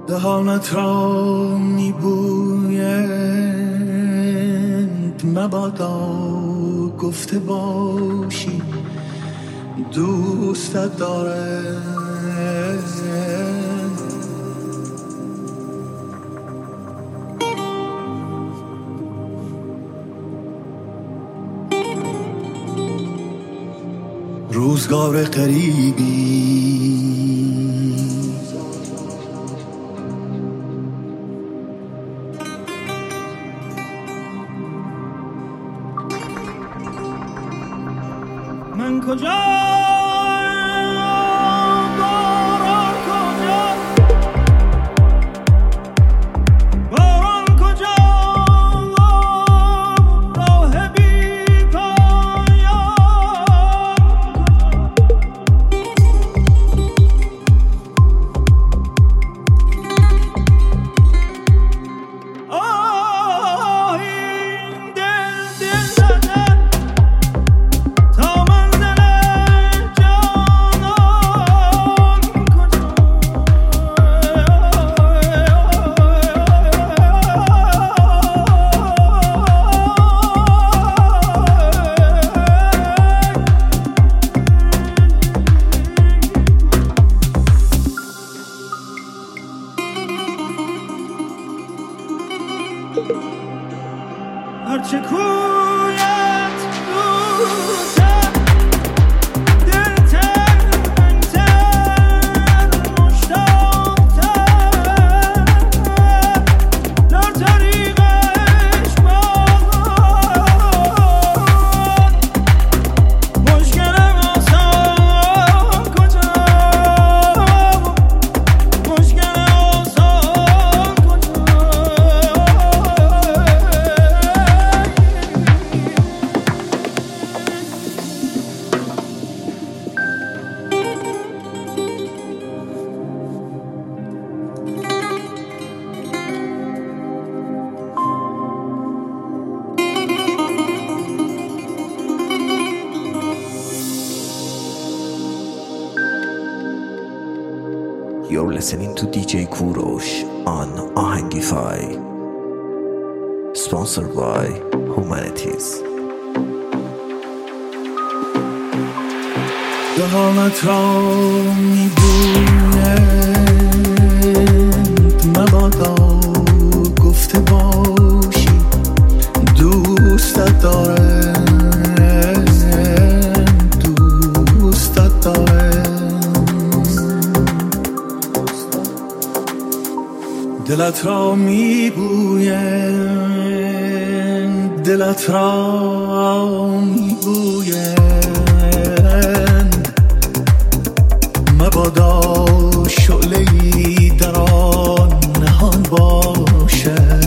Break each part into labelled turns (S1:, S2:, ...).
S1: دهانت را میبویند مبادا گفته باشی دوستت داره. روزگار قریبی من کجا هرچه کویت دوست
S2: You're listening to DJ Kurosh on Ahangify, sponsored by Humanities.
S1: دهانت را میبویند مبادا گفته باشی دوستت داره، دوستت داره. دلت را میبویند، دلت را میبویند مبادا شعله‌ای در آن نهان باشد.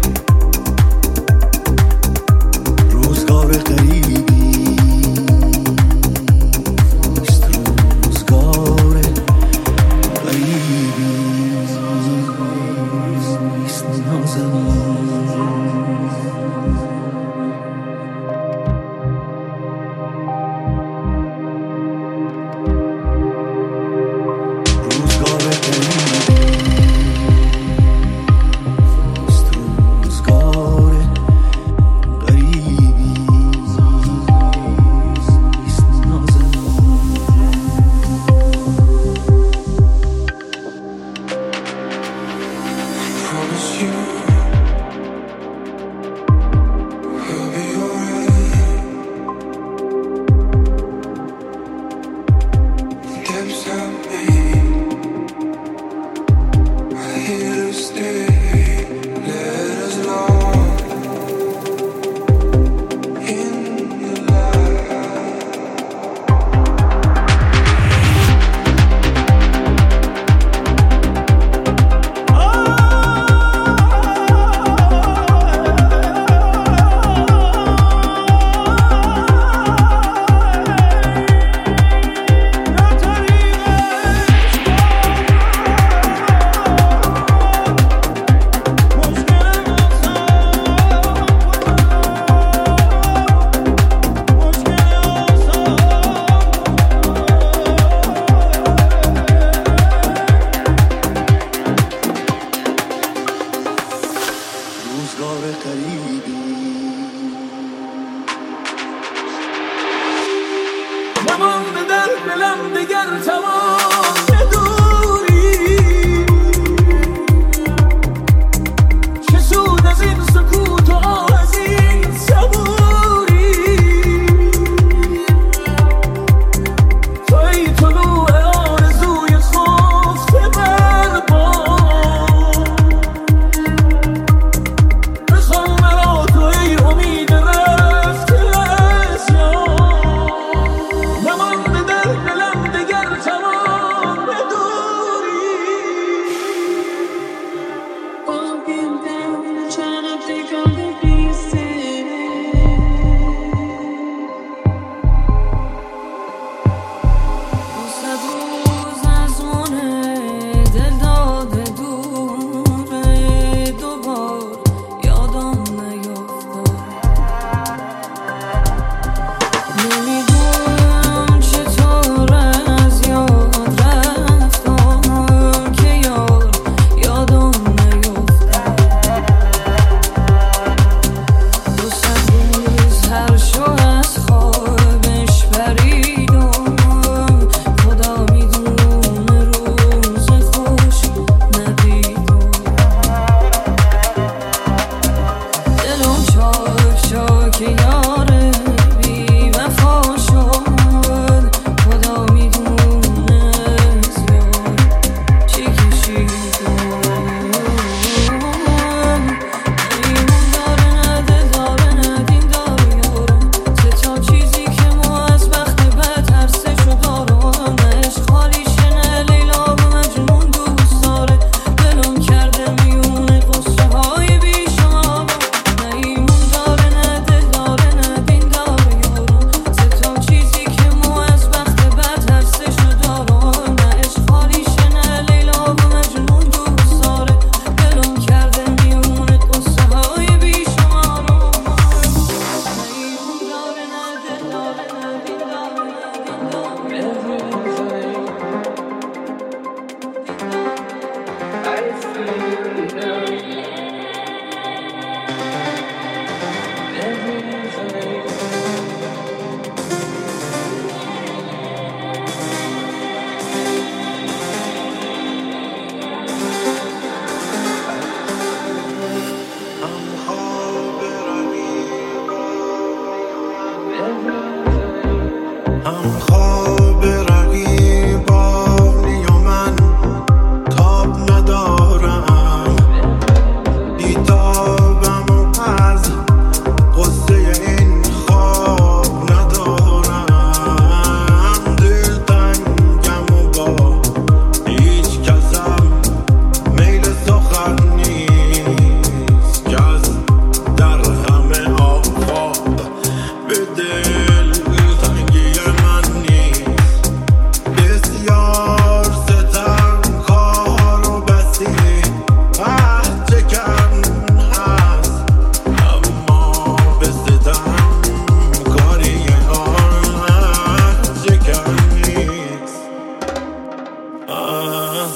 S1: روزگار قریبی است، روزگار قریبی است نازنین.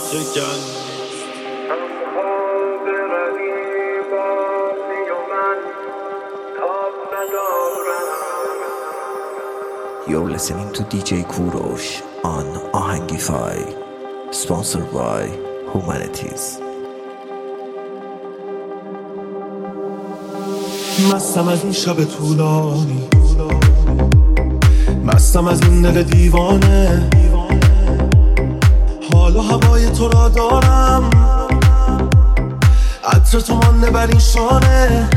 S2: You're listening to DJ Kurosh on Ahangify, sponsored by Humanities.
S1: مستم از این شب طولانی، مستم از این دل دیوانه، حال و هوای تو را دارم، عطر تو مانده بر این شانه.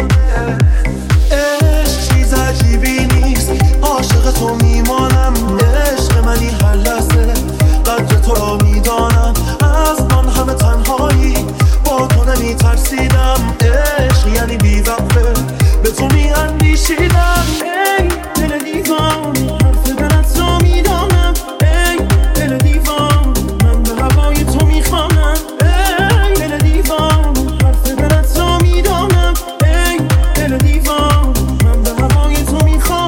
S1: عشق چیز عجیبی نیست، عاشق تو میمانم، عشق منی هر لحظه، قدر تو را میدانم، از آن همه تنهایی با تو نمیترسیدم، عشق یعنی بی‌وقفه به تو میاندیشیدم. ای دل دیوان حرف دلت را میدانم، ای دل دیوان من به هوای تو میخوانم، ای دل دیوان حرف دلت را میدانم، ای دل دیوان من به هوای تو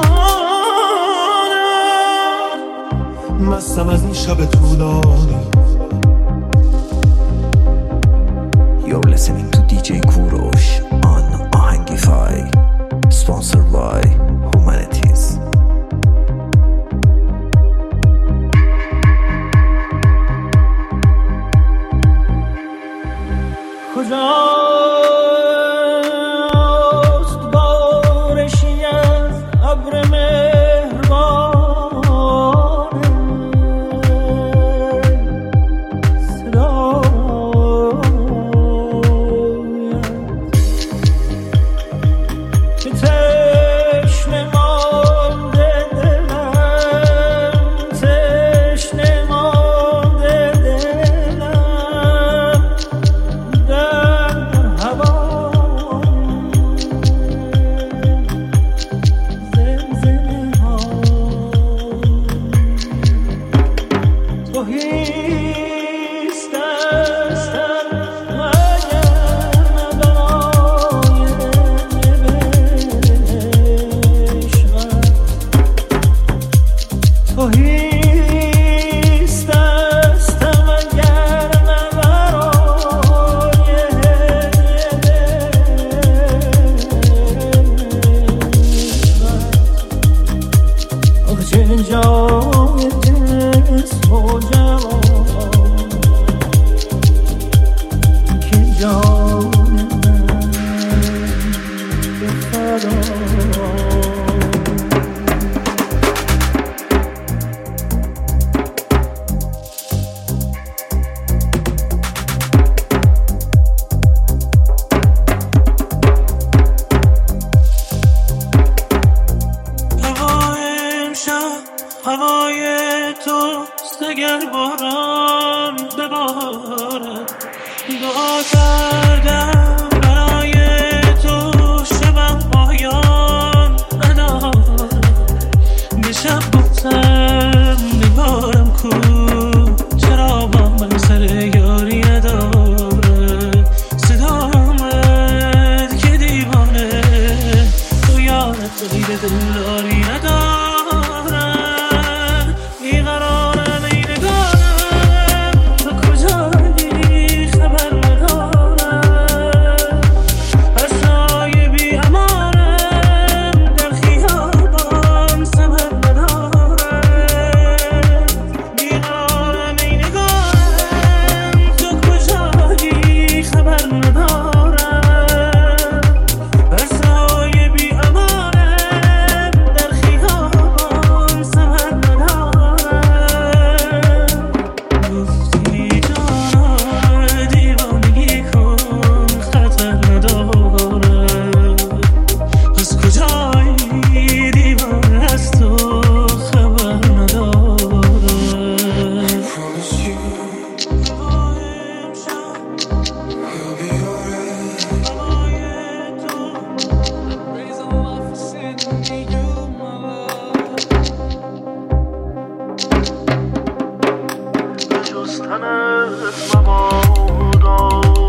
S1: میخوانم. مستم از این شب طولانی.
S2: You're listening to DJ Kurosh on Ahangify, sponsored by Humanities.
S1: کجاست بارشی از ابر مهربان صدایت که تشنه مانده دلم، تشنه مانده دلم در هوای زمزمه ها. تو هیچ دستم مگر نه برای عشقت، تو هیچ دستم مگر نه برای عشقت. آخه چه جای جسم و جوان که جان من به فدا. هوای امشب هوای توست، اگر باران ببارد دعا کردم برای تو، شبم پایان ندارد. دیشب گفتم نگارم کو، چرا با من سر یاری نداره، صدامت که دیوانه، تو یادت غیر دلداری ندارم. بیقرارم ای نگارم، تو کجایی خبر ندارم، از سایه بی امانم در خیابان سمر ندارم. بیقرارم ای نگارم، تو کجایی خبر ندارم، از سایه بی امانم در خیابان سمر ندارم. گفتی جانا دیوانگی کن خطر ندارم، از کجایی دیوانه از تو خبر ندارم. هوای امشب هوای تو raise a love for sending you my love. جستنت مبادا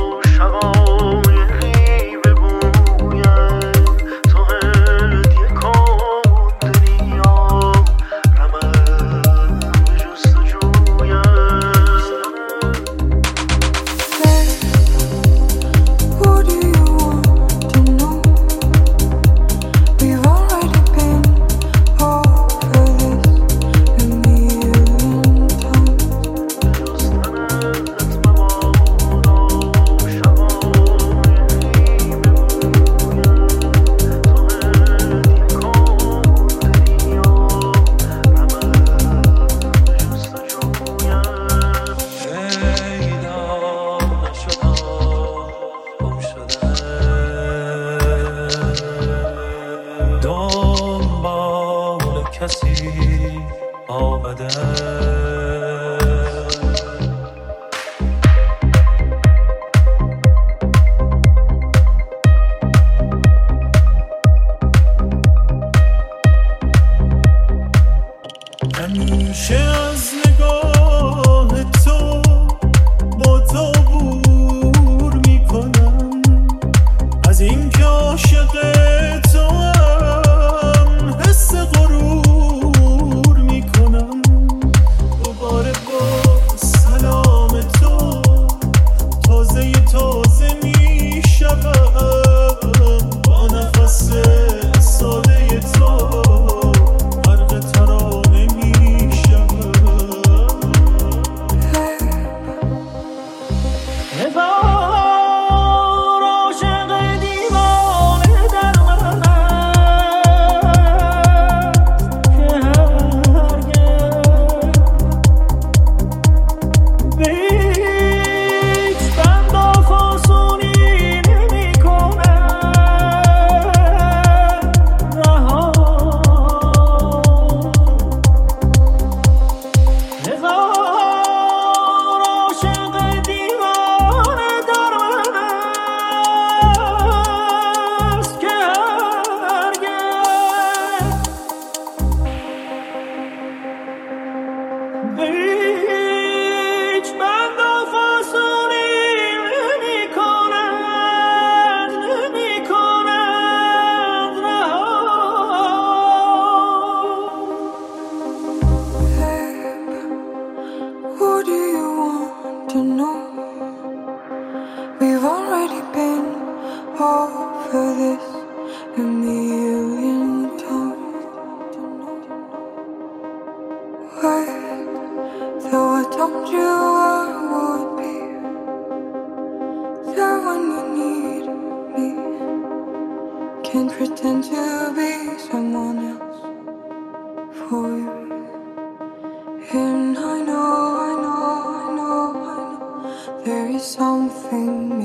S1: شقایقی بگویم، تو هدیه کن دنیا رمز جستجویم.
S3: to know. We've already been over this a million times. Wait, though I told you I would be there when you need me. Can't pretend to be someone else for you. And I know there is something